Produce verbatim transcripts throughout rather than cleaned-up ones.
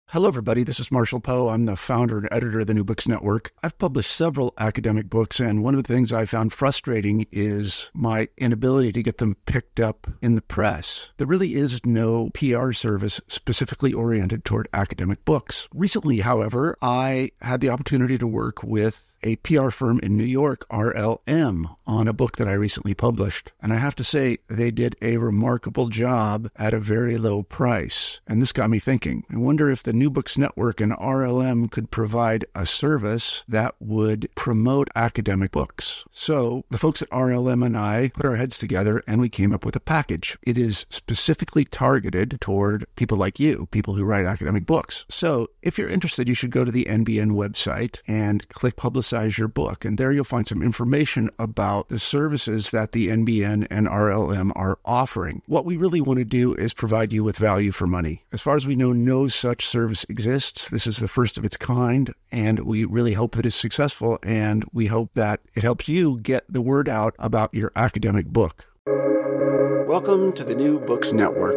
Hello, everybody. This is Marshall Poe. I'm the founder and editor of the New Books Network. I've published several academic books, and one of the things I found frustrating is my inability to get them picked up in the press. There really is no P R service specifically oriented toward academic books. Recently, however, I had the opportunity to work with a P R firm in New York, R L M, on a book that I recently published. And I have to say, they did a remarkable job at a very low price. And this got me thinking. I wonder if the New Books Network and R L M could provide a service that would promote academic books. So the folks at R L M and I put our heads together and we came up with a package. It is specifically targeted toward people like you, people who write academic books. So if you're interested, you should go to the N B N website and click Publicize your book. And there you'll find some information about the services that the N B N and R L M are offering. What we really want to do is provide you with value for money. As far as we know, no such service exists. This is the first of its kind, and we really hope that it's successful, and we hope that it helps you get the word out about your academic book. Welcome to the New Books Network.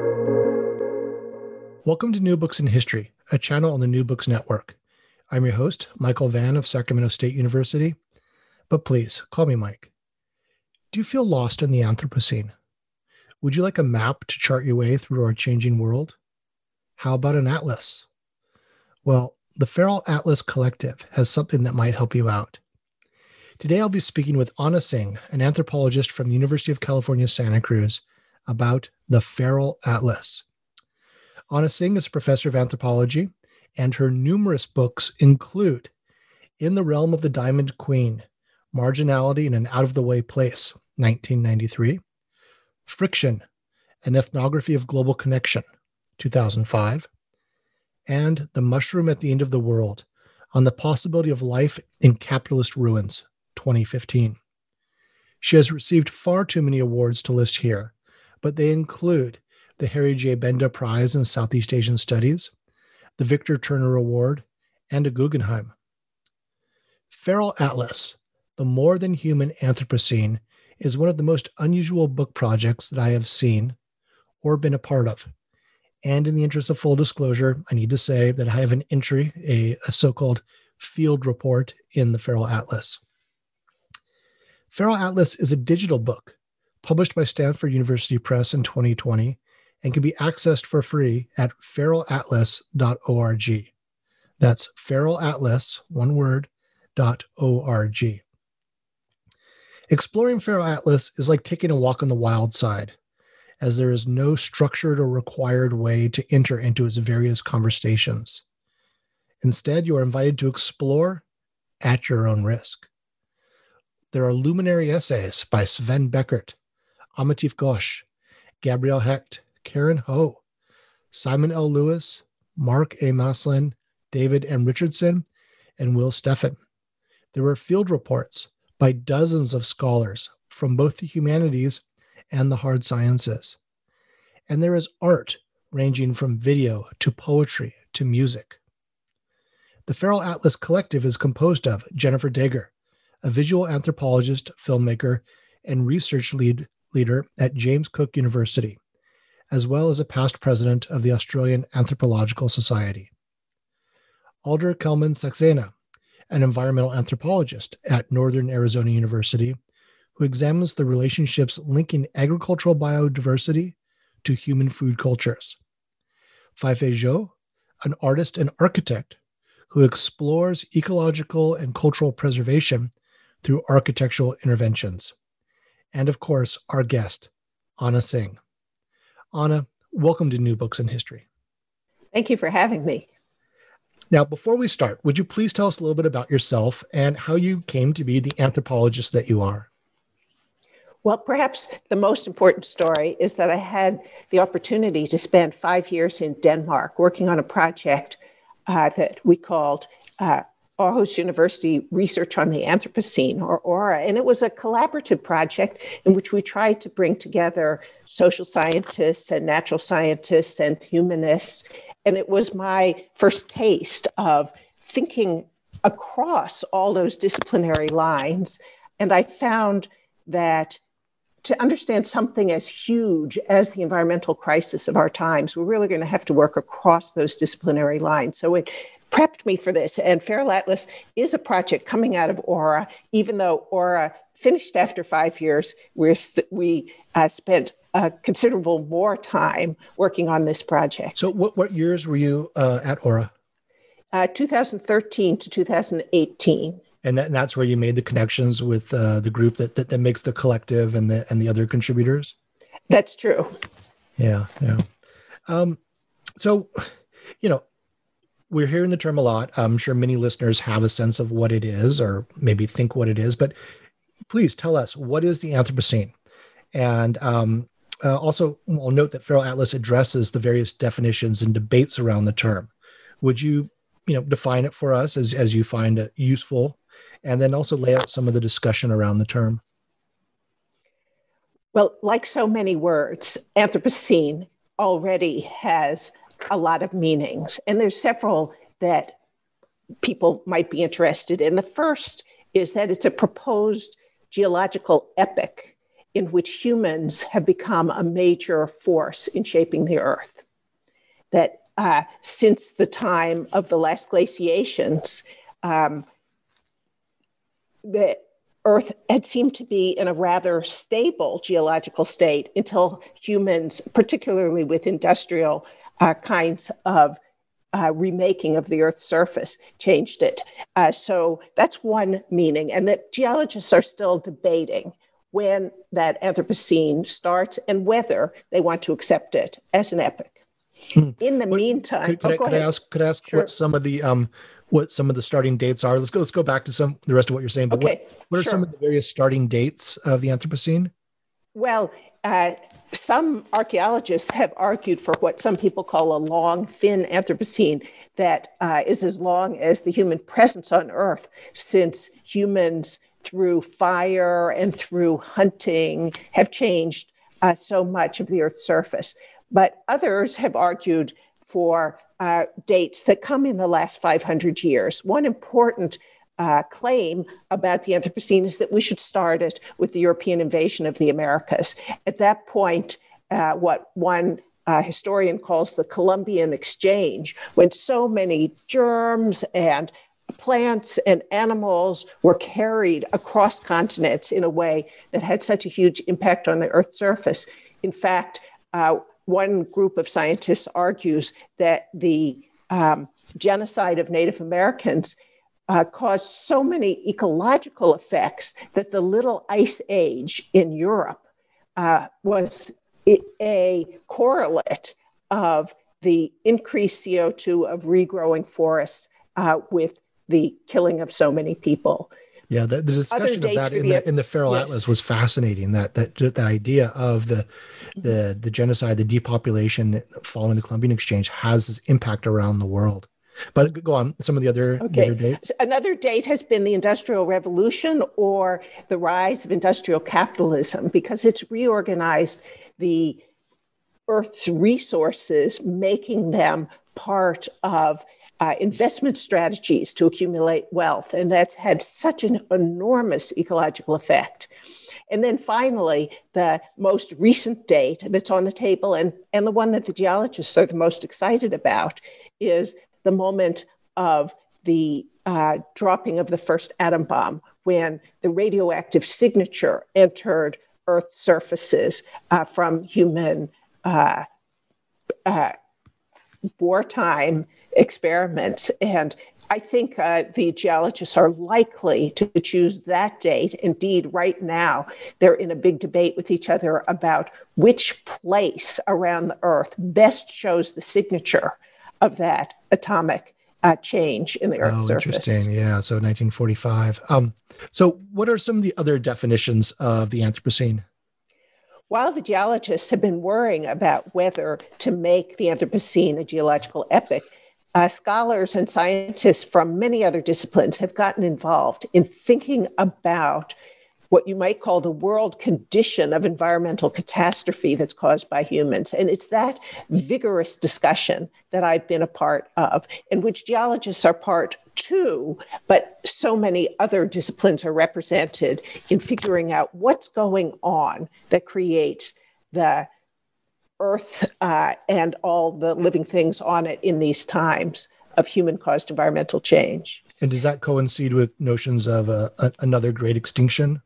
Welcome to New Books in History, a channel on the New Books Network. I'm your host, Michael Vann of Sacramento State University, but please call me Mike. Do you feel lost in the Anthropocene? Would you like a map to chart your way through our changing world? How about an atlas? Well, the Feral Atlas Collective has something that might help you out. Today I'll be speaking with Anna Singh, an anthropologist from the University of California, Santa Cruz, about the Feral Atlas. Anna Singh is a professor of anthropology, and her numerous books include In the Realm of the Diamond Queen, Marginality in an Out-of-the-Way Place, nineteen ninety-three, Friction, An Ethnography of Global Connection, two thousand five, and The Mushroom at the End of the World, On the Possibility of Life in Capitalist Ruins, twenty fifteen. She has received far too many awards to list here, but they include the Harry J. Benda Prize in Southeast Asian Studies, the Victor Turner Award, and a Guggenheim. Feral Atlas, The More Than Human Anthropocene, is one of the most unusual book projects that I have seen or been a part of. And in the interest of full disclosure, I need to say that I have an entry, a, a so-called field report in the Feral Atlas. Feral Atlas is a digital book published by Stanford University Press in twenty twenty and can be accessed for free at feral atlas dot org. That's Feral Atlas, one word, dot org. Exploring Feral Atlas is like taking a walk on the wild side, as there is no structured or required way to enter into its various conversations. Instead, you are invited to explore at your own risk. There are luminary essays by Sven Beckert, Amatif Ghosh, Gabrielle Hecht, Karen Ho, Simon L. Lewis, Mark A. Maslin, David M. Richardson, and Will Steffen. There were field reports by dozens of scholars from both the humanities and the hard sciences. And there is art ranging from video to poetry to music. The Feral Atlas Collective is composed of Jennifer Dager, a visual anthropologist, filmmaker, and research lead, leader at James Cook University, as well as a past president of the Australian Anthropological Society. Alder Kelman Saxena, an environmental anthropologist at Northern Arizona University, who examines the relationships linking agricultural biodiversity to human food cultures. Feifei Zhou, an artist and architect who explores ecological and cultural preservation through architectural interventions. And of course, our guest, Anna Singh. Anna, welcome to New Books in History. Thank you for having me. Now, before we start, would you please tell us a little bit about yourself and how you came to be the anthropologist that you are? Well, perhaps the most important story is that I had the opportunity to spend five years in Denmark working on a project uh, that we called uh, Aarhus University Research on the Anthropocene, or AURA. And it was a collaborative project in which we tried to bring together social scientists and natural scientists and humanists. And it was my first taste of thinking across all those disciplinary lines. And I found that to understand something as huge as the environmental crisis of our times, we're really going to have to work across those disciplinary lines. So it prepped me for this. And Feral Atlas is a project coming out of Aura. Even though Aura finished after five years, we're st- we uh, spent uh, considerable more time working on this project. So what, what years were you uh, at Aura? Uh, two thousand thirteen to two thousand eighteen. And, that, and that's where you made the connections with uh, the group that, that that makes the collective and the and the other contributors. That's true. Yeah, yeah. Um, so, you know, we're hearing the term a lot. I'm sure many listeners have a sense of what it is, or maybe think what it is. But please tell us, what is the Anthropocene? And um, uh, also, I'll note that Feral Atlas addresses the various definitions and debates around the term. Would you, you know, define it for us as as you find it useful? And then also lay out some of the discussion around the term. Well, like so many words, Anthropocene already has a lot of meanings. And there's several that people might be interested in. The first is that it's a proposed geological epoch in which humans have become a major force in shaping the Earth. That uh, since the time of the last glaciations, um, the Earth had seemed to be in a rather stable geological state until humans, particularly with industrial uh, kinds of uh, remaking of the Earth's surface, changed it. Uh, so that's one meaning, and that geologists are still debating when that Anthropocene starts and whether they want to accept it as an epoch. Hmm. In the what, meantime, could, could, oh, I, could I ask? Could I ask sure. what some of the um, what some of the starting dates are? Let's go. Let's go back to some the rest of what you're saying. But okay, what, what are sure. some of the various starting dates of the Anthropocene? Well, uh, some archaeologists have argued for what some people call a long, thin Anthropocene that uh, is as long as the human presence on Earth, since humans, through fire and through hunting, have changed uh, so much of the Earth's surface. But others have argued for uh, dates that come in the last five hundred years. One important uh, claim about the Anthropocene is that we should start it with the European invasion of the Americas. At that point, uh, what one uh, historian calls the Columbian Exchange, when so many germs and plants and animals were carried across continents in a way that had such a huge impact on the Earth's surface. In fact, uh, one group of scientists argues that the um, genocide of Native Americans uh, caused so many ecological effects that the Little Ice Age in Europe uh, was a correlate of the increased C O two of regrowing forests uh, with the killing of so many people. Yeah, the, the discussion of that in the, in the Feral yes. Atlas was fascinating. That that that idea of the the the genocide, the depopulation following the Columbian Exchange has this impact around the world. But go on, some of the other, okay. the other dates. So another date has been the Industrial Revolution, or the rise of industrial capitalism, because it's reorganized the Earth's resources, making them part of Uh, investment strategies to accumulate wealth. And that's had such an enormous ecological effect. And then finally, the most recent date that's on the table, and, and the one that the geologists are the most excited about, is the moment of the uh, dropping of the first atom bomb, when the radioactive signature entered Earth's surfaces uh, from human uh, uh, wartime experiments. And I think uh, the geologists are likely to choose that date. Indeed, right now, they're in a big debate with each other about which place around the Earth best shows the signature of that atomic uh, change in the Earth's oh, surface. Interesting. Yeah. So nineteen forty-five. Um, so what are some of the other definitions of the Anthropocene? While the geologists have been worrying about whether to make the Anthropocene a geological epoch, uh, scholars and scientists from many other disciplines have gotten involved in thinking about what you might call the world condition of environmental catastrophe that's caused by humans. And it's that vigorous discussion that I've been a part of, in which geologists are part too, but so many other disciplines are represented in figuring out what's going on that creates the Earth uh, and all the living things on it in these times of human-caused environmental change. And does that coincide with notions of uh, a, another great extinction?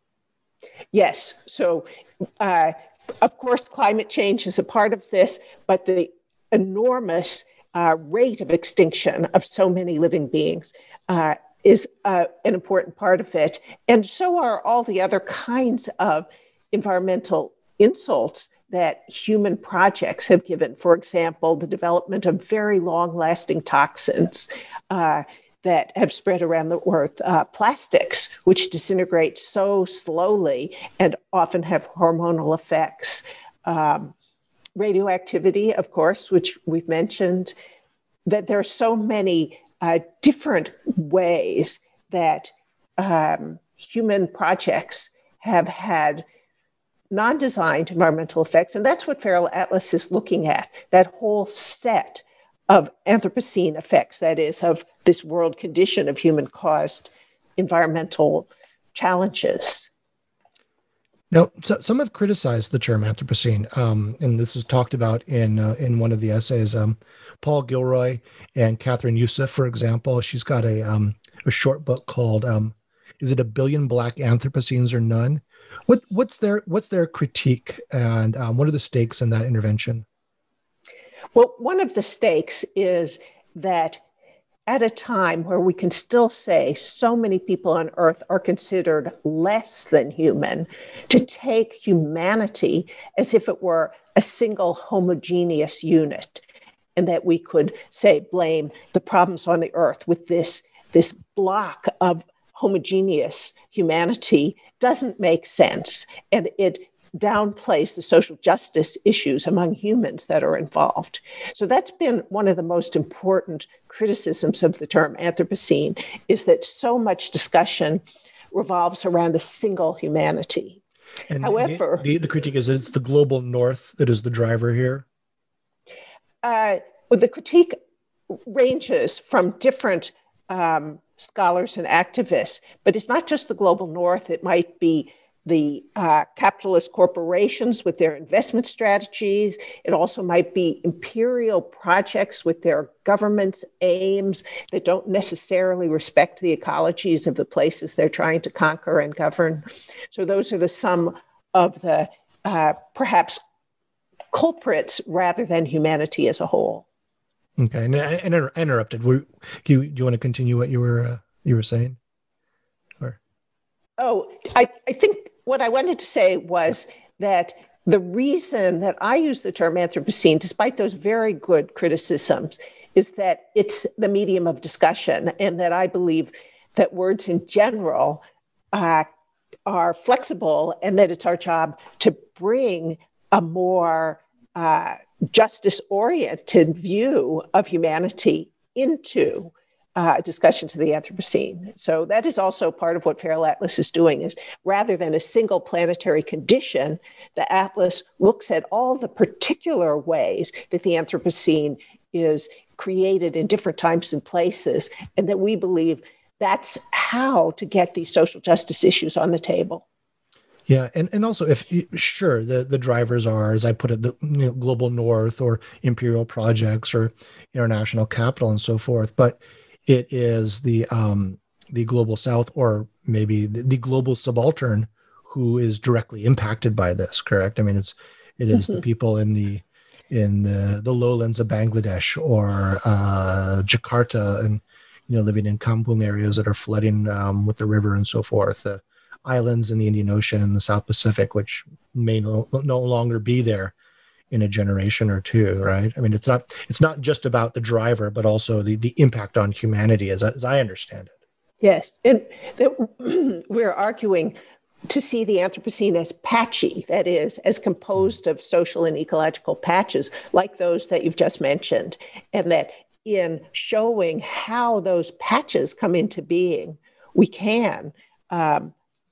Yes. So, uh, of course, climate change is a part of this, but the enormous uh, rate of extinction of so many living beings uh, is uh, an important part of it. And so are all the other kinds of environmental insults that human projects have given. For example, the development of very long-lasting toxins uh, that have spread around the earth, uh, plastics, which disintegrate so slowly and often have hormonal effects. Um, radioactivity, of course, which we've mentioned, that there are so many uh, different ways that um, human projects have had non-designed environmental effects. And that's what Feral Atlas is looking at, that whole set of Anthropocene effects, that is, of this world condition of human-caused environmental challenges. Now, so, some have criticized the term Anthropocene, um, and this is talked about in uh, in one of the essays. Um, Paul Gilroy and Catherine Youssef, for example, she's got a um, a short book called um, "Is It a Billion Black Anthropocenes or None?" What what's their what's their critique, and um, what are the stakes in that intervention? Well, one of the stakes is that at a time where we can still say so many people on Earth are considered less than human, to take humanity as if it were a single homogeneous unit, and that we could say blame the problems on the Earth with this, this block of homogeneous humanity doesn't make sense. And it downplays the social justice issues among humans that are involved. So that's been one of the most important criticisms of the term Anthropocene, is that so much discussion revolves around a single humanity. And However, the, the, the critique is that it's the global north that is the driver here. Uh, well, the critique ranges from different um, scholars and activists, but it's not just the global north. It might be the uh, capitalist corporations with their investment strategies. It also might be imperial projects with their government's aims that don't necessarily respect the ecologies of the places they're trying to conquer and govern. So those are the sum of the uh, perhaps culprits rather than humanity as a whole. Okay, and I, I interrupted. Were, do, you, do you want to continue what you were uh, you were saying? Or oh, I, I think what I wanted to say was that the reason that I use the term Anthropocene, despite those very good criticisms, is that it's the medium of discussion, and that I believe that words in general uh, are flexible, and that it's our job to bring a more uh, justice-oriented view of humanity into Uh, discussions of the Anthropocene. So that is also part of what Feral Atlas is doing, is rather than a single planetary condition, the Atlas looks at all the particular ways that the Anthropocene is created in different times and places, and that we believe that's how to get these social justice issues on the table. Yeah, and, and also, if sure, the, the drivers are, as I put it, the you know, global north or imperial projects or international capital and so forth, but it is the um, the global south, or maybe the, the global subaltern, who is directly impacted by this. Correct? I mean, it's it is mm-hmm. the people in the in the, the lowlands of Bangladesh or uh, Jakarta, and you know, living in kampung areas that are flooding um, with the river and so forth. The islands in the Indian Ocean and the South Pacific, which may no, no longer be there in a generation or two, right? I mean, it's not it's not just about the driver, but also the, the impact on humanity, as, as I understand it. Yes, and the, we're arguing to see the Anthropocene as patchy, that is, as composed of social and ecological patches, like those that you've just mentioned, and that in showing how those patches come into being, we can um,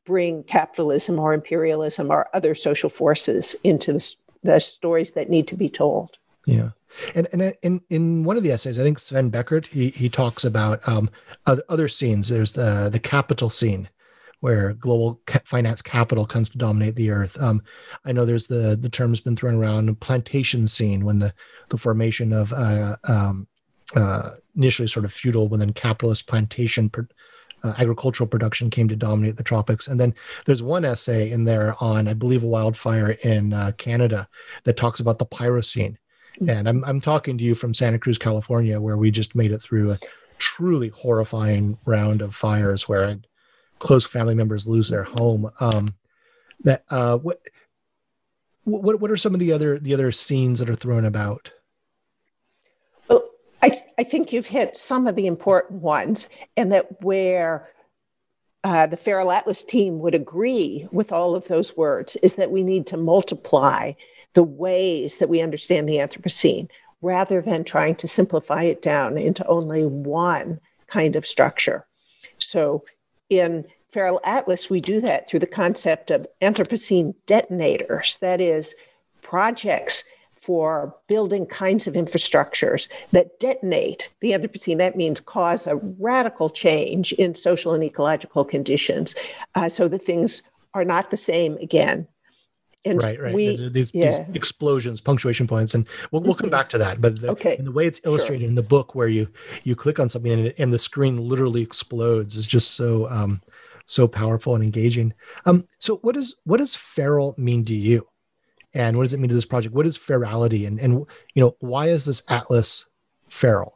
bring capitalism or imperialism or other social forces into the, the stories that need to be told. Yeah. And and in, in one of the essays, I think Sven Beckert, he he talks about um, other, other scenes. There's the the capital scene, where global ca- finance capital comes to dominate the earth. Um, I know there's the the term's been thrown around, plantation scene, when the the formation of uh, um, uh, initially sort of feudal, but then capitalist plantation per, uh, agricultural production came to dominate the tropics. And then there's one essay in there on, I believe, a wildfire in uh, Canada that talks about the pyrocene. And I'm I'm talking to you from Santa Cruz, California, where we just made it through a truly horrifying round of fires where close family members lose their home. Um, that uh, what what what are some of the other the other scenes that are thrown about? Well, I th- I think you've hit some of the important ones, and that where uh, the Feral Atlas team would agree with all of those words is that we need to multiply the ways that we understand the Anthropocene, rather than trying to simplify it down into only one kind of structure. So in Feral Atlas, we do that through the concept of Anthropocene detonators, that is, projects for building kinds of infrastructures that detonate the Anthropocene. That means cause a radical change in social and ecological conditions uh, so that things are not the same again. And right, right. We, these, yeah. these explosions, punctuation points, and we'll we'll come back to that. But the, okay. and the way it's illustrated sure. in the book, where you you click on something and, it, and the screen literally explodes, is just so um, so powerful and engaging. Um, so, what does what does feral mean to you, and what does it mean to this project? What is ferality, and and you know, why is this atlas feral?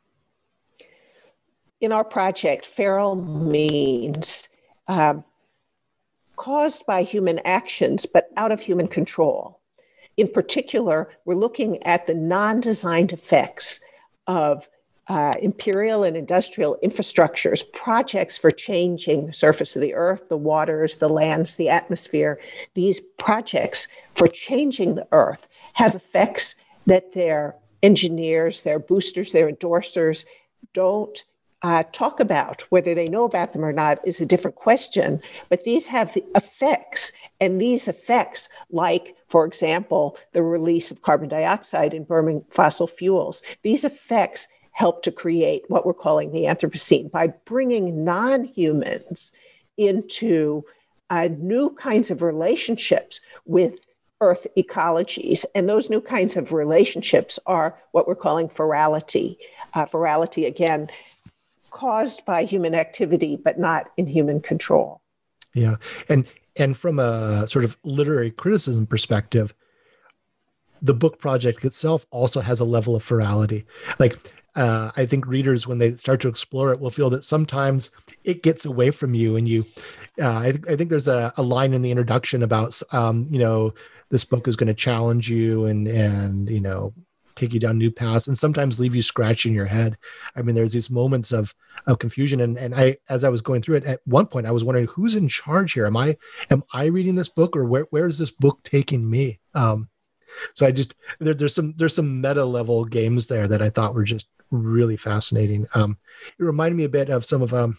In our project, feral means Um, caused by human actions, but out of human control. In particular, we're looking at the non-designed effects of uh, imperial and industrial infrastructures, projects for changing the surface of the earth, the waters, the lands, the atmosphere. These projects for changing the earth have effects that their engineers, their boosters, their endorsers don't Uh, talk about. Whether they know about them or not is a different question, but these have the effects, and these effects, like, for example, the release of carbon dioxide and burning fossil fuels, these effects help to create what we're calling the Anthropocene by bringing non-humans into uh, new kinds of relationships with Earth ecologies. And those new kinds of relationships are what we're calling ferality. Uh, ferality, again, caused by human activity, but not in human control. Yeah. And and from a sort of literary criticism perspective, the book project itself also has a level of ferality. Like, uh, I think readers, when they start to explore it, will feel that sometimes it gets away from you. And you, uh, I, th- I think there's a, a line in the introduction about, um, you know, this book is going to challenge you and, and, you know, take you down new paths, and sometimes leave you scratching your head. I mean, there's these moments of of confusion, and and I, as I was going through it, at one point I was wondering, who's in charge here? Am I am I reading this book, or where where is this book taking me? Um, so I just there, there's some there's some meta level games there that I thought were just really fascinating. Um, it reminded me a bit of some of um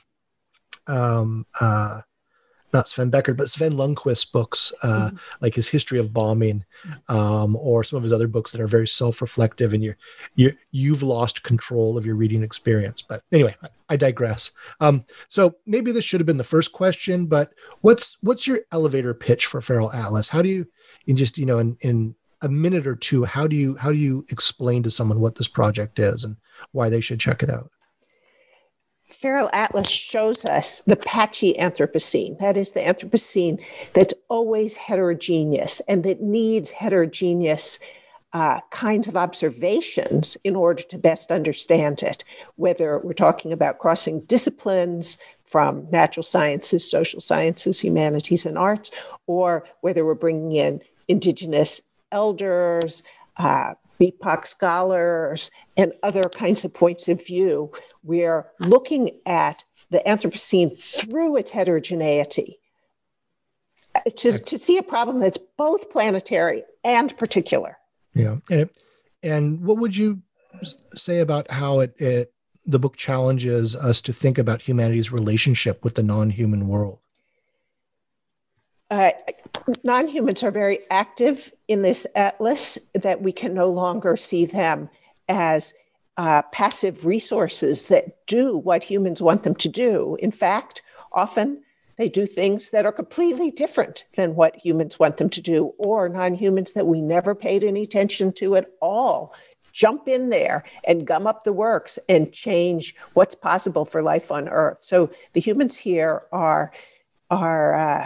um uh. not Sven Beckert, but Sven Lundquist's books, uh, mm-hmm. like his History of Bombing, um, or some of his other books that are very self-reflective, and you're, you you've lost control of your reading experience. But anyway, I, I digress. Um, so maybe this should have been the first question, but what's what's your elevator pitch for Feral Atlas? How do you, in just you know, in in a minute or two, how do you how do you explain to someone what this project is and why they should check it out? Feral Atlas shows us the patchy Anthropocene. That is the Anthropocene that's always heterogeneous and that needs heterogeneous uh, kinds of observations in order to best understand it, whether we're talking about crossing disciplines from natural sciences, social sciences, humanities, and arts, or whether we're bringing in indigenous elders, uh, B I P O C scholars, and other kinds of points of view. We're looking at the Anthropocene through its heterogeneity to, to see a problem that's both planetary and particular. Yeah. And, and what would you say about how it, it the book challenges us to think about humanity's relationship with the non-human world? uh, non-humans are very active in this atlas, that we can no longer see them as uh, passive resources that do what humans want them to do. In fact, often they do things that are completely different than what humans want them to do, or non-humans that we never paid any attention to at all jump in there and gum up the works and change what's possible for life on Earth. So the humans here are are uh,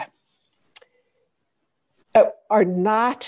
are not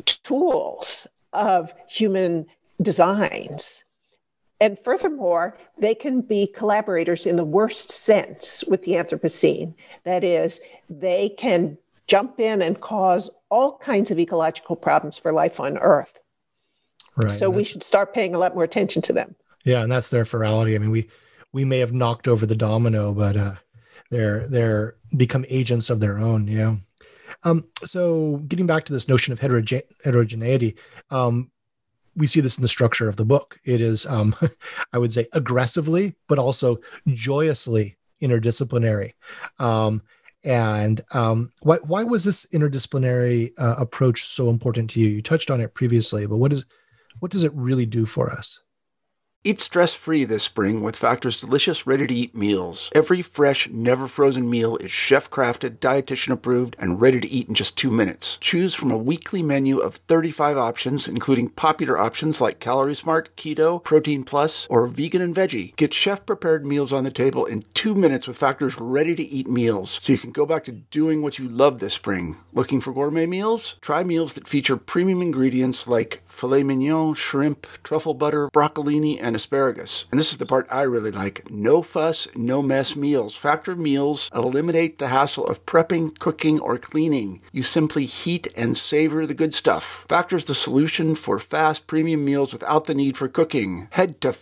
tools of human designs. And furthermore, they can be collaborators in the worst sense with the Anthropocene. That is, they can jump in and cause all kinds of ecological problems for life on Earth. Right. So we should start paying a lot more attention to them. Yeah, and that's their ferality. I mean, we we may have knocked over the domino, but uh, they're they're become agents of their own. Yeah. Um, so getting back to this notion of heteroge- heterogeneity, um, we see this in the structure of the book. It is, um, I would say, aggressively, but also joyously interdisciplinary. Um, and um, why why was this interdisciplinary uh, approach so important to you? You touched on it previously, but what is what does it really do for us? Eat stress-free this spring with Factor's delicious, ready-to-eat meals. Every fresh, never-frozen meal is chef-crafted, dietitian-approved, and ready to eat in just two minutes. Choose from a weekly menu of thirty-five options, including popular options like Calorie Smart, Keto, Protein Plus, or Vegan and Veggie. Get chef-prepared meals on the table in two minutes with Factor's ready-to-eat meals, so you can go back to doing what you love this spring. Looking for gourmet meals? Try meals that feature premium ingredients like filet mignon, shrimp, truffle butter, broccolini, and asparagus. And this is the part I really like. No fuss, no mess meals. Factor meals eliminate the hassle of prepping, cooking, or cleaning. You simply heat and savor the good stuff. Factor's the solution for fast premium meals without the need for cooking. Head to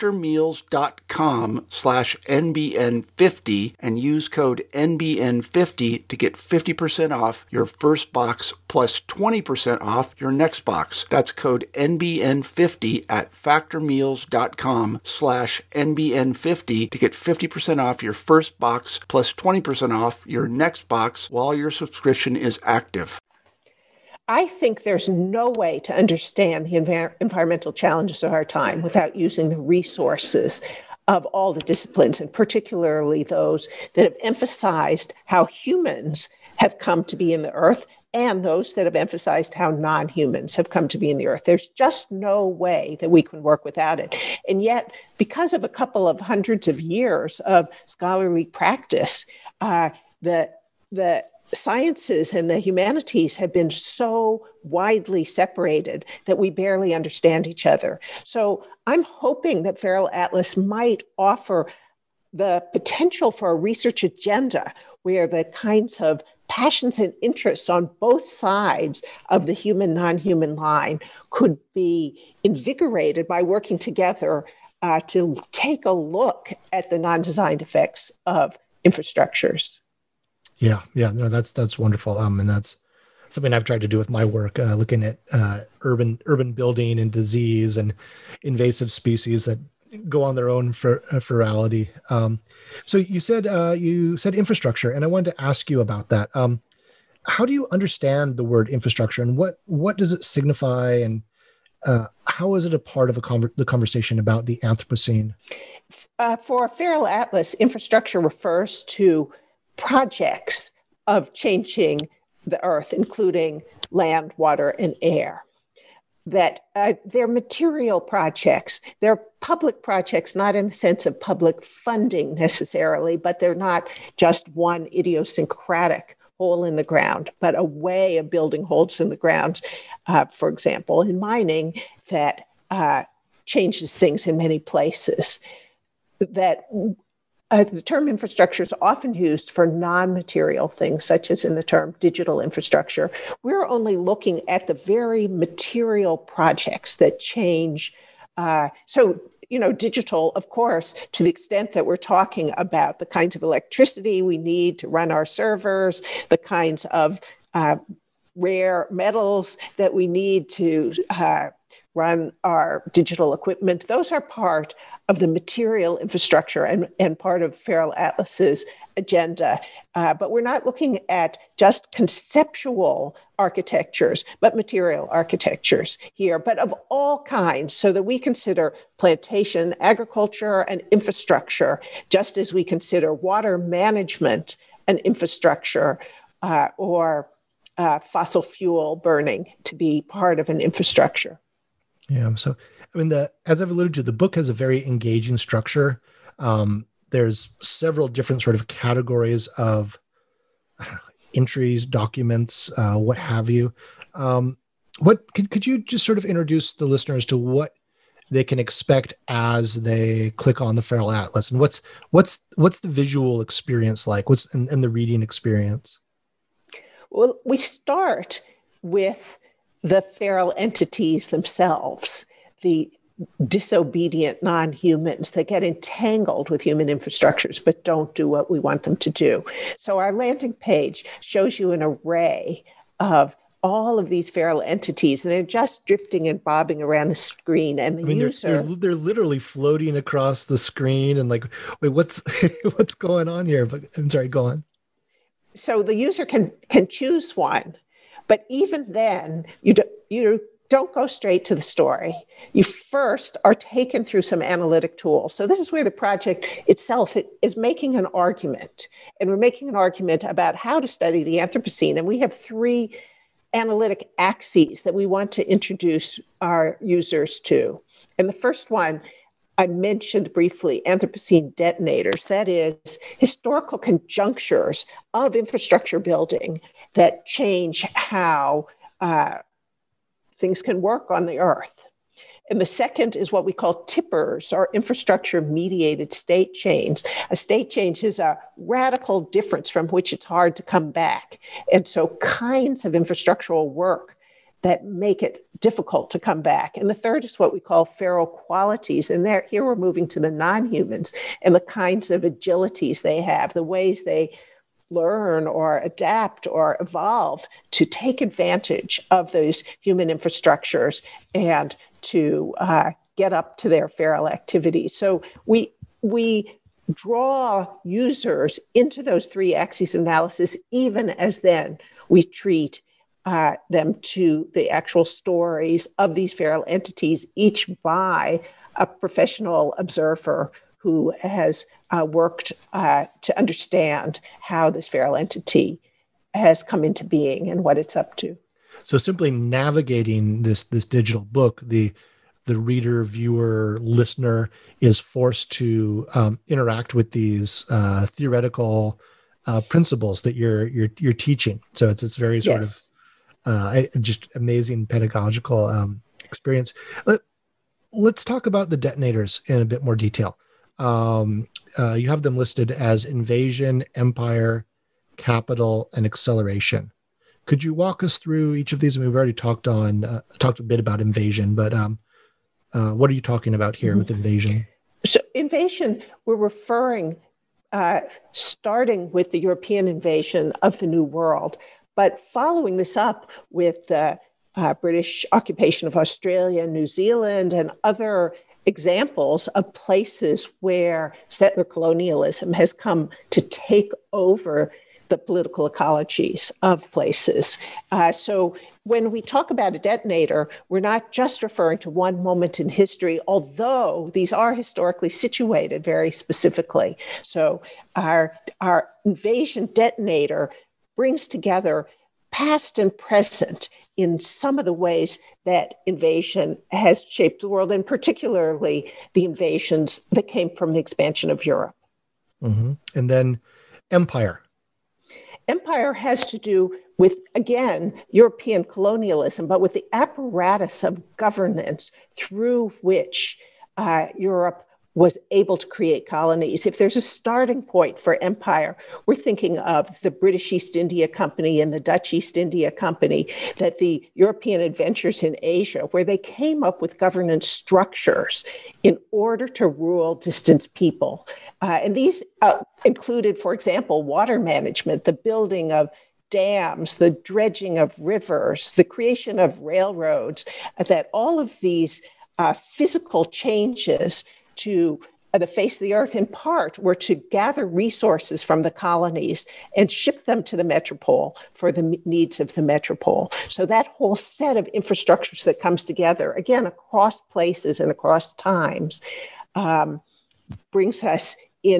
factormeals.com slash NBN50 and use code N B N fifty to get fifty percent off your first box plus twenty percent off your next box. That's code N B N fifty at factormeals.com slash N B N fifty to get fifty percent off your first box plus twenty percent off your next box while your subscription is active. I think there's no way to understand the env- environmental challenges of our time without using the resources of all the disciplines, and particularly those that have emphasized how humans have come to be in the earth and those that have emphasized how non-humans have come to be in the earth. There's just no way that we can work without it. And yet, because of a couple of hundreds of years of scholarly practice, uh, the, the sciences and the humanities have been so widely separated that we barely understand each other. So I'm hoping that Feral Atlas might offer the potential for a research agenda where the kinds of passions and interests on both sides of the human, non-human line could be invigorated by working together uh, to take a look at the non-designed effects of infrastructures. Yeah, yeah, no, that's that's wonderful. Um, and that's something I've tried to do with my work, uh, looking at uh, urban urban building and disease and invasive species that go on their own for uh, ferality. Um, so you said uh, you said infrastructure, and I wanted to ask you about that. Um, how do you understand the word infrastructure, and what what does it signify, and uh, how is it a part of a conver- the conversation about the Anthropocene? Uh, for Feral Atlas, infrastructure refers to projects of changing the earth, including land, water, and air. That uh, they're material projects. They're public projects, not in the sense of public funding necessarily, but they're not just one idiosyncratic hole in the ground, but a way of building holes in the ground, uh, for example, in mining, that uh, changes things in many places. That Uh, the term infrastructure is often used for non-material things, such as in the term digital infrastructure. We're only looking at the very material projects that change. Uh, so, you know, digital, of course, to the extent that we're talking about the kinds of electricity we need to run our servers, the kinds of uh, rare metals that we need to uh, run our digital equipment. Those are part of the material infrastructure and, and part of Feral Atlas's agenda. Uh, but we're not looking at just conceptual architectures, but material architectures here, but of all kinds, so that we consider plantation, agriculture, and infrastructure, just as we consider water management and infrastructure, uh, or uh, fossil fuel burning to be part of an infrastructure. Yeah. So, I mean, the as I've alluded to, the book has a very engaging structure. Um, there's several different sort of categories of I don't know, entries, documents, uh, what have you. Um, what could could you just sort of introduce the listeners to what they can expect as they click on the Feral Atlas, and what's what's what's the visual experience like? What's and, and the reading experience? Well, we start with the feral entities themselves, the disobedient non-humans that get entangled with human infrastructures but don't do what we want them to do. So our landing page shows you an array of all of these feral entities, and they're just drifting and bobbing around the screen. And the I mean, user, they're, they're, they're literally floating across the screen, and like, wait, what's what's going on here? But I'm sorry, go on. So the user can can choose one. But even then, you, do, you don't go straight to the story. You first are taken through some analytic tools. So this is where the project itself is making an argument. And we're making an argument about how to study the Anthropocene. And we have three analytic axes that we want to introduce our users to. And the first one, I mentioned briefly, Anthropocene detonators. That is, historical conjunctures of infrastructure building that change how uh, things can work on the earth. And the second is what we call tippers, or infrastructure-mediated state change. A state change is a radical difference from which it's hard to come back. And so kinds of infrastructural work that make it difficult to come back. And the third is what we call feral qualities. And there, here we're moving to the non-humans and the kinds of agilities they have, the ways they learn or adapt or evolve to take advantage of those human infrastructures and to uh, get up to their feral activities. So we we draw users into those three axes of analysis, even as then we treat uh, them to the actual stories of these feral entities, each by a professional observer who has uh, worked uh, to understand how this feral entity has come into being and what it's up to. So simply navigating this this digital book, the the reader, viewer, listener is forced to um, interact with these uh, theoretical uh, principles that you're you're you're teaching. So it's it's very sort yes. of uh, just amazing pedagogical um, experience. Let, let's talk about the detonators in a bit more detail. Um, uh, you have them listed as invasion, empire, capital, and acceleration. Could you walk us through each of these? I mean, we've already talked on uh, talked a bit about invasion, but um, uh, what are you talking about here mm-hmm. with invasion? So invasion, we're referring, uh, starting with the European invasion of the New World, but following this up with the uh, British occupation of Australia, New Zealand, and other examples of places where settler colonialism has come to take over the political ecologies of places. Uh, so when we talk about a detonator, we're not just referring to one moment in history, although these are historically situated very specifically. So our, our invasion detonator brings together past and present in some of the ways that invasion has shaped the world, and particularly the invasions that came from the expansion of Europe. Mm-hmm. And then empire. Empire has to do with, again, European colonialism, but with the apparatus of governance through which uh, Europe was able to create colonies. If there's a starting point for empire, we're thinking of the British East India Company and the Dutch East India Company, that the European adventures in Asia, where they came up with governance structures in order to rule distant people. Uh, and these uh, included, for example, water management, the building of dams, the dredging of rivers, the creation of railroads, that all of these uh, physical changes to the face of the earth, in part, were to gather resources from the colonies and ship them to the metropole for the needs of the metropole. So that whole set of infrastructures that comes together, again, across places and across times, um, brings us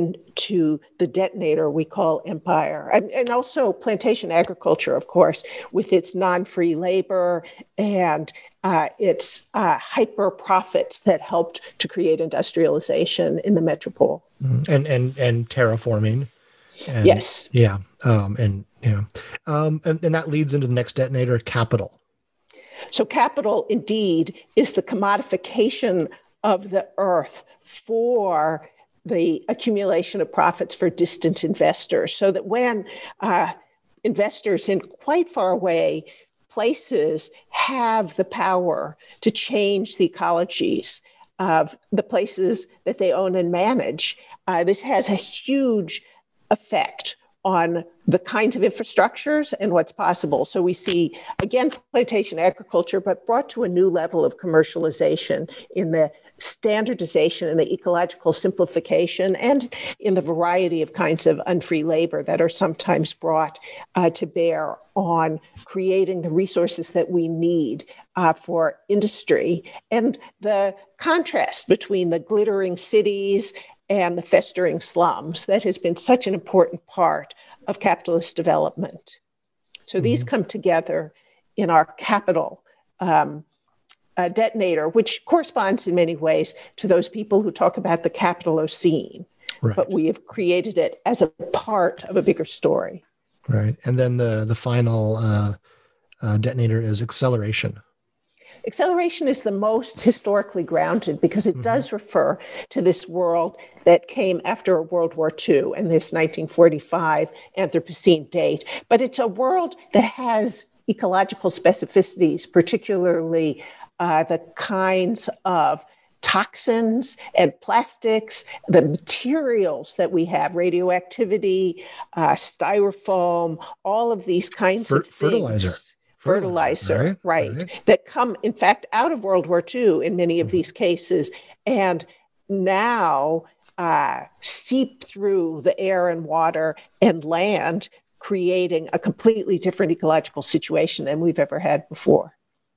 into the detonator we call empire. And, and also plantation agriculture, of course, with its non-free labor and uh, its uh, hyper profits that helped to create industrialization in the metropole. And and and terraforming. And, yes. Yeah. Um, and yeah. Um, and, and that leads into the next detonator, capital. So capital, indeed, is the commodification of the earth for the accumulation of profits for distant investors, so that when uh, investors in quite far away places have the power to change the ecologies of the places that they own and manage, uh, this has a huge effect on the kinds of infrastructures and what's possible. So we see, again, plantation agriculture, but brought to a new level of commercialization in the standardization and the ecological simplification and in the variety of kinds of unfree labor that are sometimes brought uh, to bear on creating the resources that we need uh, for industry, and the contrast between the glittering cities and the festering slums that has been such an important part of capitalist development. So mm-hmm. these come together in our capital um, uh, detonator, which corresponds in many ways to those people who talk about the Capitalocene, right. But we have created it as a part of a bigger story. Right, and then the the final uh, uh, detonator is acceleration. Acceleration is the most historically grounded because it mm-hmm. does refer to this world that came after World War Two and this nineteen forty-five Anthropocene date. But it's a world that has ecological specificities, particularly uh, the kinds of toxins and plastics, the materials that we have, radioactivity, uh, styrofoam, all of these kinds Fer- of things. Fertilizer. Fertilizer, right, right, right, that come, in fact, out of World War Two in many of mm-hmm. these cases, and now uh, seep through the air and water and land, creating a completely different ecological situation than we've ever had before.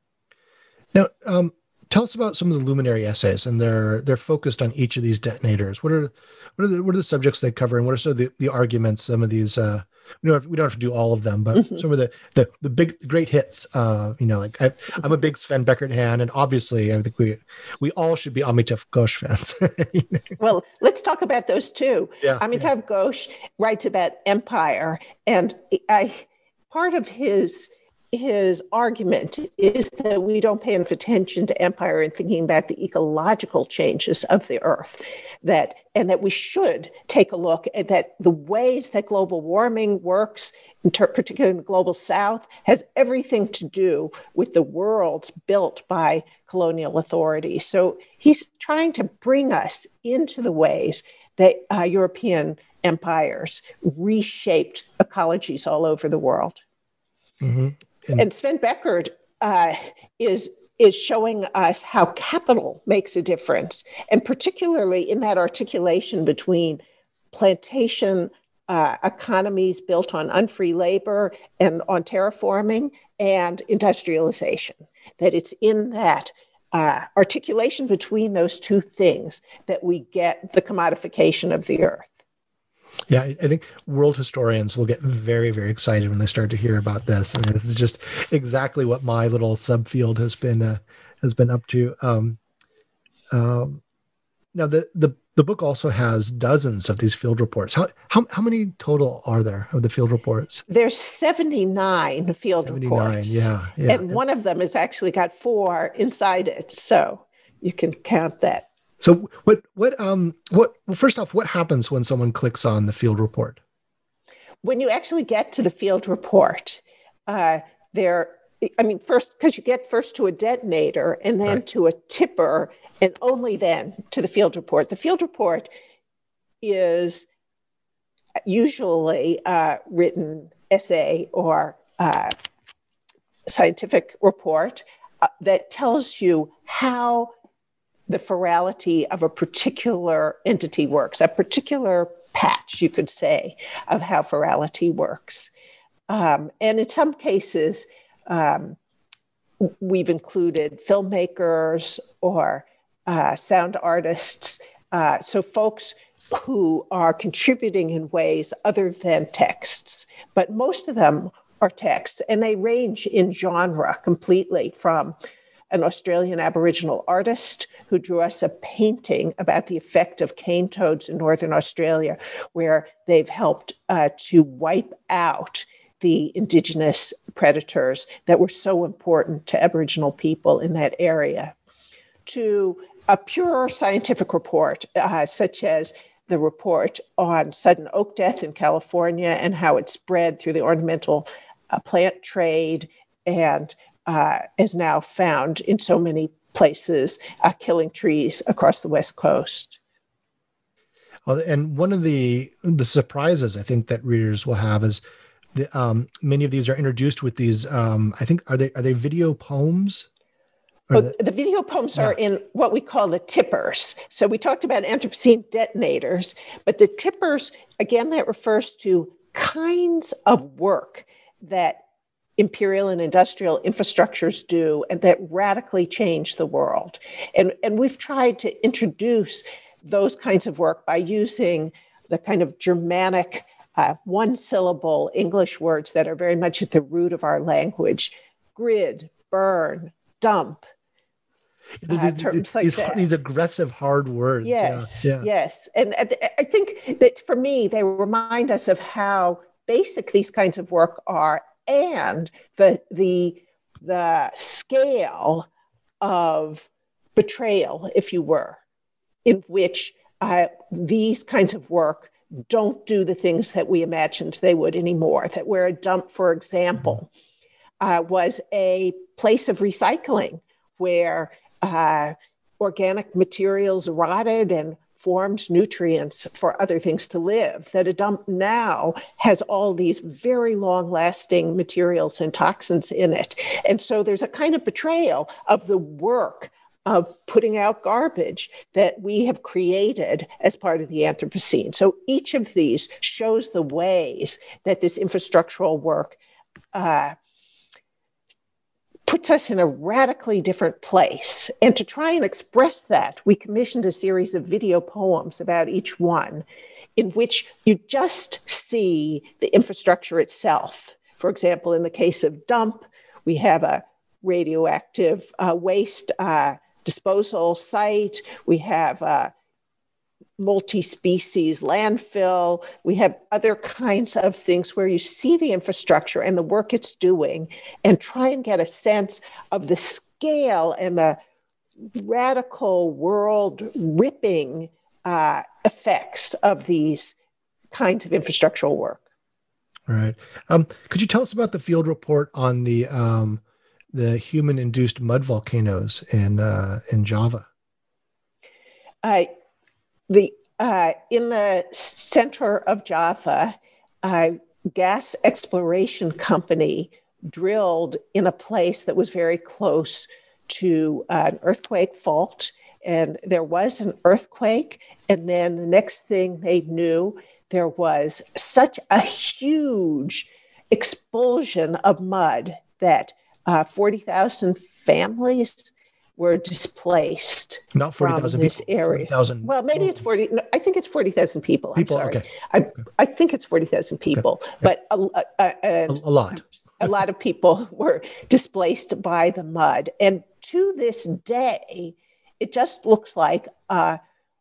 Now, um, tell us about some of the luminary essays, and they're they're focused on each of these detonators. What are what are the what are the subjects they cover, and what are some of the, the arguments? Some of these. Uh, We don't, have, we don't have to do all of them, but mm-hmm. some of the, the, the big, the great hits, uh, you know, like I, I'm a big Sven Beckert fan, and obviously I think we, we all should be Amitav Ghosh fans. Well, let's talk about those too. Yeah, Amitav yeah. Ghosh writes about empire, and I, part of his his argument is that we don't pay enough attention to empire in thinking about the ecological changes of the earth, that and that we should take a look at that the ways that global warming works, particularly in the global south, has everything to do with the worlds built by colonial authorities. So he's trying to bring us into the ways that uh, European empires reshaped ecologies all over the world. Mm-hmm. And, and Sven Beckert uh, is is showing us how capital makes a difference, and particularly in that articulation between plantation uh, economies built on unfree labor and on terraforming and industrialization, that it's in that uh, articulation between those two things that we get the commodification of the earth. Yeah, I think world historians will get very, very excited when they start to hear about this. I mean, this is just exactly what my little subfield has been uh, has been up to. Um, um, now, the, the the book also has dozens of these field reports. How how how many total are there of the field reports? There's seventy-nine field seventy-nine, reports. Yeah, yeah, and one of them has actually got four inside it, so you can count that. So what, what, um, what, well, first off, what happens when someone clicks on the field report? When you actually get to the field report, uh, there, I mean, first, because you get first to a detonator and then right. to a tipper, and only then to the field report. The field report is usually uh, written essay or uh, scientific report uh, that tells you how the virality of a particular entity works, a particular patch, you could say, of how virality works. Um, and in some cases, um, we've included filmmakers or uh, sound artists, uh, so folks who are contributing in ways other than texts. But most of them are texts, and they range in genre completely, from an Australian Aboriginal artist who drew us a painting about the effect of cane toads in Northern Australia, where they've helped uh, to wipe out the indigenous predators that were so important to Aboriginal people in that area, to a pure scientific report, uh, such as the report on sudden oak death in California and how it spread through the ornamental uh, plant trade and uh, is now found in so many places, uh, killing trees across the West Coast. And one of the the surprises I think that readers will have is the, um, many of these are introduced with these. Um, I think are they are they video poems? Oh, the, the video poems yeah. are in what we call the tippers. So we talked about Anthropocene detonators, but the tippers, again, that refers to kinds of work that imperial and industrial infrastructures do and that radically change the world. And, and we've tried to introduce those kinds of work by using the kind of Germanic uh, one-syllable English words that are very much at the root of our language: grid, burn, dump. Uh, terms like these, that. These aggressive, hard words. Yes, yeah. Yeah. yes. And I think that for me, they remind us of how basic these kinds of work are and the, the, the scale of betrayal, if you were, in which uh, these kinds of work don't do the things that we imagined they would anymore. That where a dump, for example, mm-hmm. uh, was a place of recycling where Uh, organic materials rotted and formed nutrients for other things to live, that a dump now has all these very long-lasting materials and toxins in it. And so there's a kind of betrayal of the work of putting out garbage that we have created as part of the Anthropocene. So each of these shows the ways that this infrastructural work uh, puts us in a radically different place. And to try and express that, we commissioned a series of video poems about each one, in which you just see the infrastructure itself. For example, in the case of dump, we have a radioactive uh, waste uh, disposal site. We have a multi-species landfill. We have other kinds of things where you see the infrastructure and the work it's doing and try and get a sense of the scale and the radical world-ripping uh, effects of these kinds of infrastructural work. All right. Um, could you tell us about the field report on the um, the human-induced mud volcanoes in uh, in Java? Uh, The, uh, in the center of Java, a gas exploration company drilled in a place that was very close to an earthquake fault. And there was an earthquake. And then the next thing they knew, there was such a huge expulsion of mud that uh, forty thousand families were displaced Not forty thousand from this people, area. forty well, maybe it's forty. No, I think it's forty thousand people. People, I'm sorry. okay. I, okay. I think it's forty thousand people, okay. but a, a, a, a, a lot. a lot of people were displaced by the mud. And to this day, it just looks like a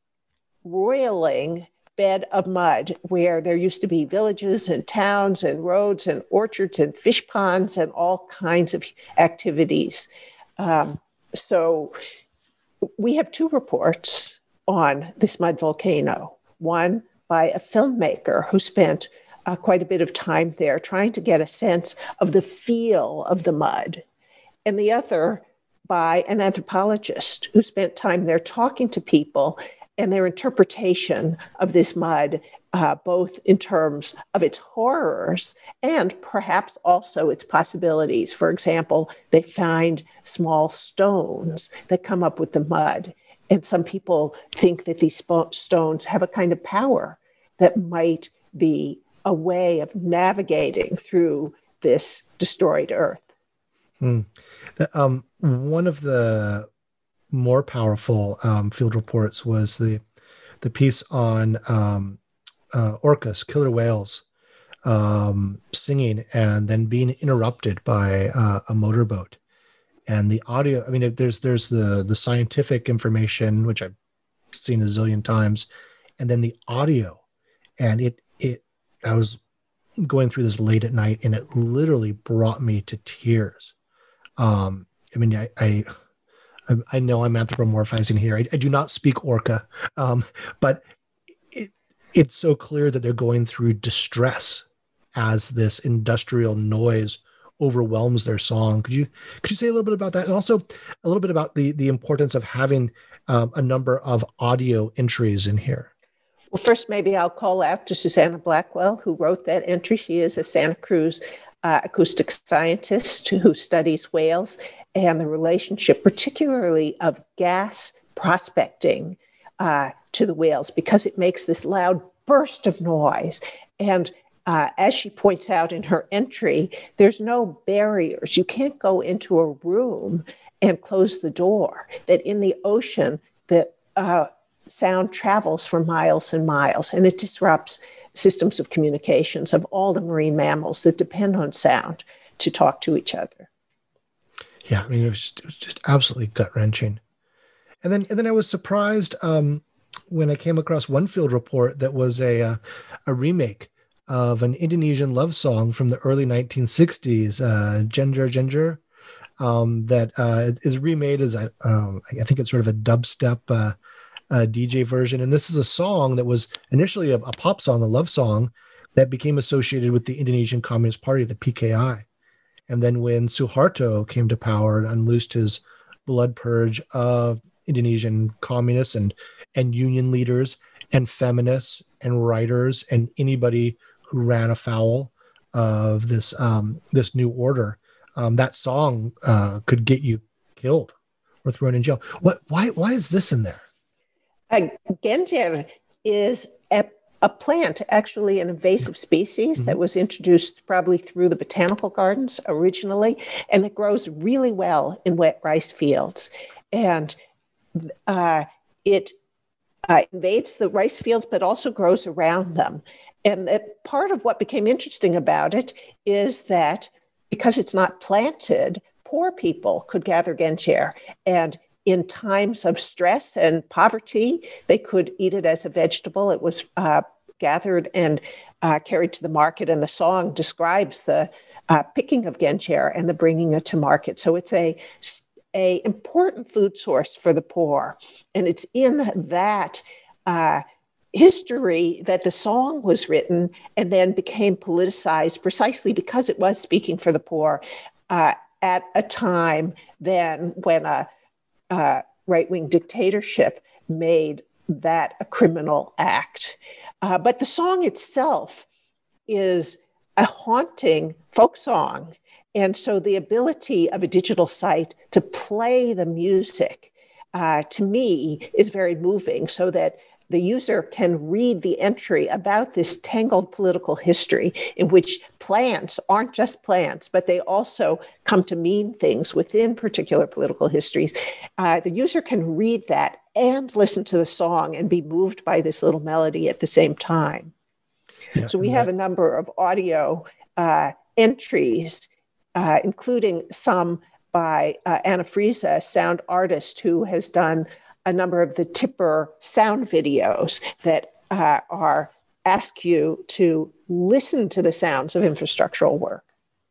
roiling bed of mud where there used to be villages and towns and roads and orchards and fish ponds and all kinds of activities. Um, so we have two reports on this mud volcano, one by a filmmaker who spent uh, quite a bit of time there trying to get a sense of the feel of the mud, and the other by an anthropologist who spent time there talking to people and their interpretation of this mud, uh, both in terms of its horrors and perhaps also its possibilities. For example, they find small stones that come up with the mud. And some people think that these sp- stones have a kind of power that might be a way of navigating through this destroyed earth. Hmm. The, um, one of the more powerful um, field reports was the the piece on um, uh, orcas, killer whales, um, singing and then being interrupted by uh, a motorboat. And the audio, I mean, there's there's the the scientific information, which I've seen a zillion times, and then the audio. And it it I was going through this late at night, and it literally brought me to tears. Um, I mean, I, I I know I'm anthropomorphizing here. I, I do not speak Orca, um, but it, it's so clear that they're going through distress as this industrial noise overwhelms their song. Could you could you say a little bit about that, and also a little bit about the the importance of having um, a number of audio entries in here? Well, first, maybe I'll call out to Susanna Blackwell, who wrote that entry. She is a Santa Cruz uh, acoustic scientist who studies whales and the relationship, particularly of gas prospecting uh, to the whales, because it makes this loud burst of noise. And uh, as she points out in her entry, there's no barriers. You can't go into a room and close the door. That in the ocean, the uh, sound travels for miles and miles, and it disrupts systems of communications of all the marine mammals that depend on sound to talk to each other. Yeah, I mean, it was just, it was just absolutely gut-wrenching. And then and then I was surprised um, when I came across one field report that was a uh, a remake of an Indonesian love song from the early nineteen sixties, uh, Ginger Ginger, um, that uh, is remade as a, um, I think it's sort of a dubstep uh, uh, D J version. And this is a song that was initially a, a pop song, a love song, that became associated with the Indonesian Communist Party, the P K I. And then when Suharto came to power and unleashed his blood purge of Indonesian communists and, and union leaders and feminists and writers and anybody who ran afoul of this um, this new order, um, that song uh, could get you killed or thrown in jail. What? Why? Why is this in there? Uh, Genjer is a A plant, actually an invasive species mm-hmm. that was introduced probably through the botanical gardens originally, and that grows really well in wet rice fields. And uh, it uh, invades the rice fields, but also grows around them. And that part of what became interesting about it is that because it's not planted, poor people could gather Genjer. And in times of stress and poverty, they could eat it as a vegetable. It was uh, gathered and uh, carried to the market, and the song describes the uh, picking of Genjer and the bringing it to market. So it's a, a important food source for the poor, and it's in that uh, history that the song was written and then became politicized precisely because it was speaking for the poor uh, at a time then when a Uh, right-wing dictatorship made that a criminal act. Uh, but the song itself is a haunting folk song. And so the ability of a digital site to play the music, uh, to me, is very moving, so that the user can read the entry about this tangled political history in which plants aren't just plants, but they also come to mean things within particular political histories. Uh, the user can read that and listen to the song and be moved by this little melody at the same time. Yeah, so we have that... a number of audio uh, entries, uh, including some by uh, Anna Friese, a sound artist who has done a number of the Tipper sound videos that uh, are ask you to listen to the sounds of infrastructural work.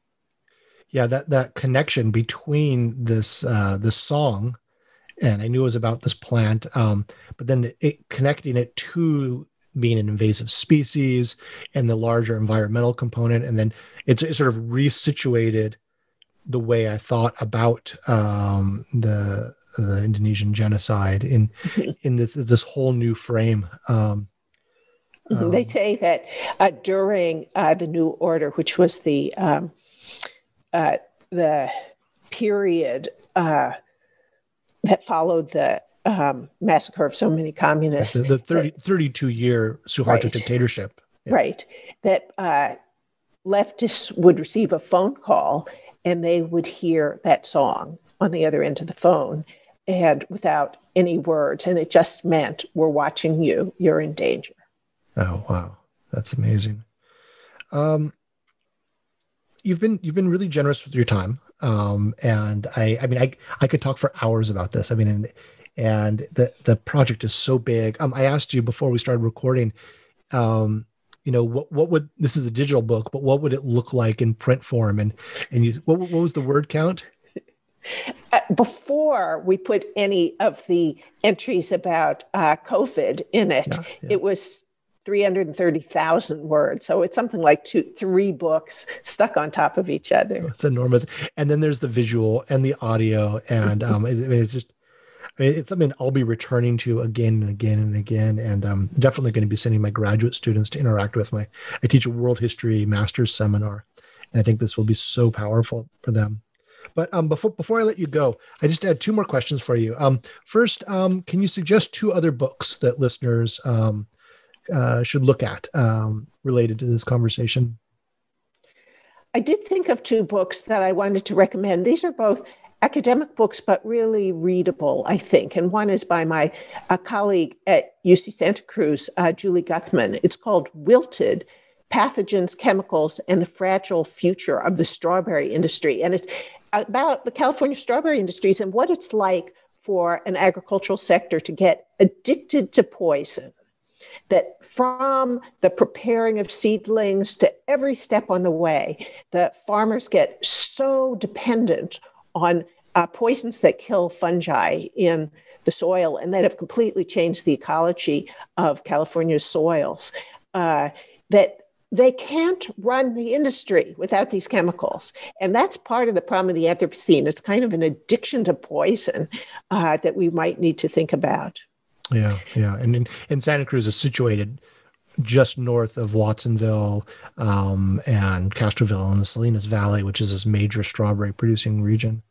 Yeah, that that connection between this uh, this song, and I knew it was about this plant, um, but then it connecting it to being an invasive species and the larger environmental component, and then it's, it sort of resituated the way I thought about um, the the Indonesian genocide in mm-hmm. in this this whole new frame. Um, mm-hmm. um, they say that uh, during uh, the New Order, which was the um, uh, the period uh, that followed the um, massacre of so many communists, the, the thirty, that, thirty-two year Suharto right, dictatorship, yeah. right? That uh, leftists would receive a phone call and they would hear that song on the other end of the phone, and without any words, and it just meant, we're watching you, you're in danger. Oh, wow. That's amazing. Um, you've been, you've been really generous with your time. Um, and I, I mean, I, I could talk for hours about this. I mean, and, and the, the project is so big. Um, I asked you before we started recording, um, you know, what, what would, this is a digital book, but what would it look like in print form? And, and you, what, what was the word count? Uh, before we put any of the entries about uh, COVID in it, yeah, yeah. it was three hundred thirty thousand words. So it's something like two, three books stuck on top of each other. It's enormous. And then there's the visual and the audio. And um, it, I mean, it's just, I mean, it's something I'll be returning to again and again and again. And I'm definitely going to be sending my graduate students to interact with my, I teach a world history master's seminar. And I think this will be so powerful for them. But um, before before I let you go, I just had two more questions for you. Um, first, um, can you suggest two other books that listeners um, uh, should look at um, related to this conversation? I did think of two books that I wanted to recommend. These are both academic books, but really readable, I think. And one is by my uh, colleague at U C Santa Cruz, uh, Julie Guthman. It's called Wilted: Pathogens, Chemicals, and the Fragile Future of the Strawberry Industry. And it's about the California strawberry industries and what it's like for an agricultural sector to get addicted to poison. That from the preparing of seedlings to every step on the way, the farmers get so dependent on uh, poisons that kill fungi in the soil and that have completely changed the ecology of California's soils, uh, that they can't run the industry without these chemicals. And that's part of the problem of the Anthropocene. It's kind of an addiction to poison uh, that we might need to think about. Yeah, yeah. And, and, and Santa Cruz is situated just north of Watsonville um, and Castroville in the Salinas Valley, which is this major strawberry producing region.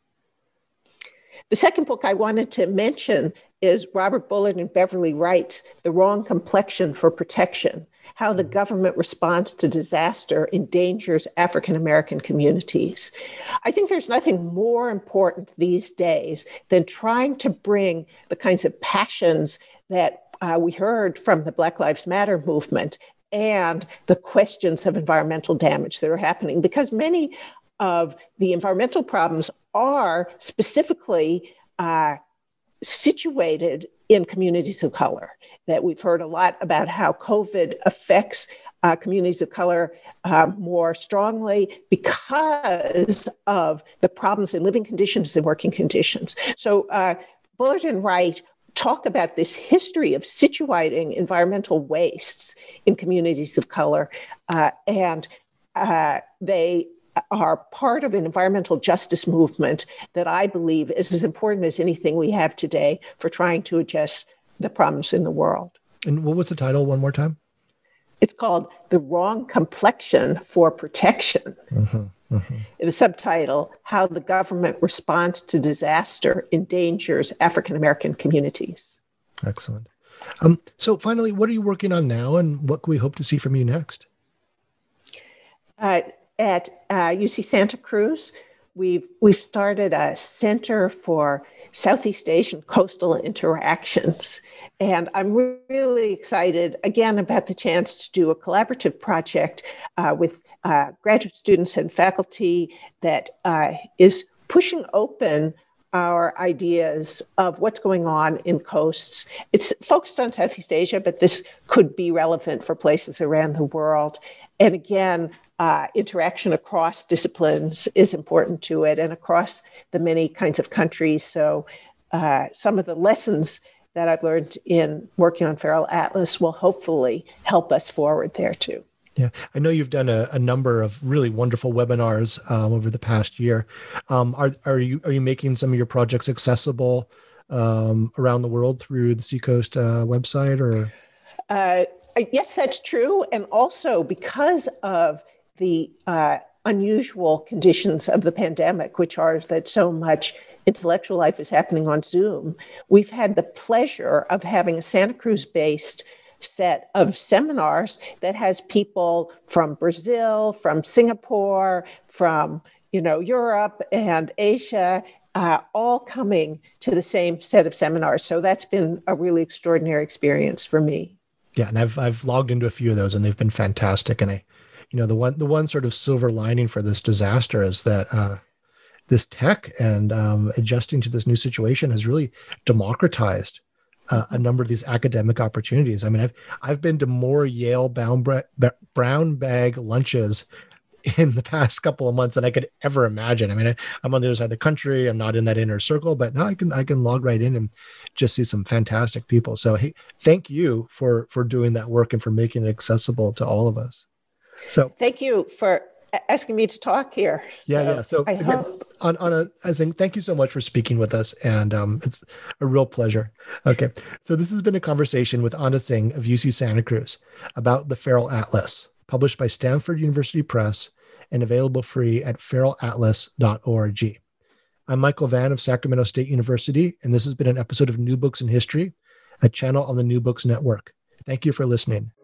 The second book I wanted to mention is Robert Bullard and Beverly Wright's The Wrong Complexion for Protection: How the Government Response to Disaster Endangers African-American Communities. I think there's nothing more important these days than trying to bring the kinds of passions that uh, we heard from the Black Lives Matter movement and the questions of environmental damage that are happening, because many of the environmental problems are specifically uh, situated in communities of color. That we've heard a lot about how COVID affects uh, communities of color uh, more strongly because of the problems in living conditions and working conditions. So uh, Bullard and Wright talk about this history of situating environmental wastes in communities of color, uh, and uh, they are part of an environmental justice movement that I believe is as important as anything we have today for trying to address the problems in the world. And what was the title one more time? It's called The Wrong Complexion for Protection. Mm-hmm, mm-hmm. The subtitle, How the Government Response to Disaster Endangers African-American Communities. Excellent. Um, so finally, what are you working on now and what can we hope to see from you next? Uh, at uh, U C Santa Cruz, we've, we've started a Center for Southeast Asian Coastal Interactions. And I'm really excited, again, about the chance to do a collaborative project uh, with uh, graduate students and faculty that uh, is pushing open our ideas of what's going on in coasts. It's focused on Southeast Asia, but this could be relevant for places around the world. And again, uh, interaction across disciplines is important to it and across the many kinds of countries. So uh, some of the lessons that I've learned in working on Feral Atlas will hopefully help us forward there too. Yeah, I know you've done a, a number of really wonderful webinars um, over the past year. Um, are are you are you making some of your projects accessible um, around the world through the Seacoast uh, website? Or uh, yes, that's true. And also because of the uh, unusual conditions of the pandemic, which are that so much intellectual life is happening on Zoom, we've had the pleasure of having a Santa Cruz-based set of seminars that has people from Brazil, from Singapore, from, you know, Europe and Asia, uh, all coming to the same set of seminars. So that's been a really extraordinary experience for me. Yeah, and I've I've logged into a few of those, and they've been fantastic. And I, you know, the one the one sort of silver lining for this disaster is that uh, this tech and um, adjusting to this new situation has really democratized Uh, a number of these academic opportunities. I mean, I've I've been to more Yale brown, brown bag lunches in the past couple of months than I could ever imagine. I mean, I, I'm on the other side of the country. I'm not in that inner circle, but now I can I can log right in and just see some fantastic people. So, hey, thank you for for doing that work and for making it accessible to all of us. So, thank you for asking me to talk here. So yeah, yeah. So I again, hope. on on a, I think thank you so much for speaking with us, and um, it's a real pleasure. Okay, so this has been a conversation with Anna Singh of U C Santa Cruz about the Feral Atlas, published by Stanford University Press and available free at feral atlas dot org. I'm Michael Vann of Sacramento State University, and this has been an episode of New Books in History, a channel on the New Books Network. Thank you for listening.